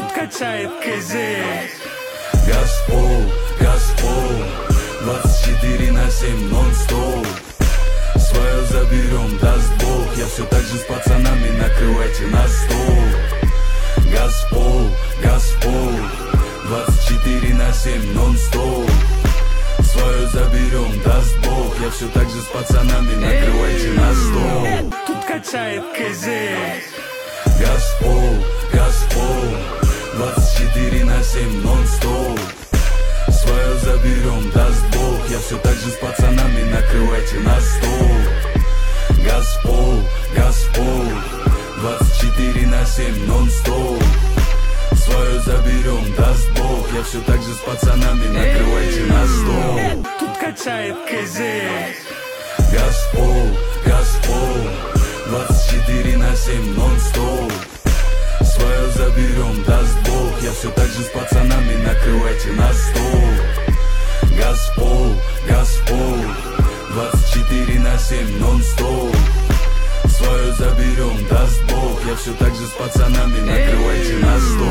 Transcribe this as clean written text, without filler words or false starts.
тут качает КЗ. Газпол, Газпол, 24/7 нон-стоп. Свое заберем, даст Бог. Я все так же с пацанами, накрывайте на стол. Газпол, Газпол, 24/7 нон-стоп. Свое заберем, даст Бог. Я все так же с пацанами, накрывайте на стол. Тут качает КЗ. Газпол, Газпол, 24/7 нон-стоп. Свое заберем, даст Бог. Я все так же с пацанами, накрывайте на стол. Газпол, Газпол, 24/7 нон-стоп. Свое заберем, даст Бог. Я все так же с пацанами, накрывайте на стол. Тут качает КЗ. Газпол, Газпол, 24/7 нон-стоп. Свое заберем, даст Бог. Я все так же с пацанами, накрывайте на стол. Газпол, Газпол, 24/7 нон-стоп. Свое заберем, даст Бог. Я все так же с пацанами, накрывайте на стол.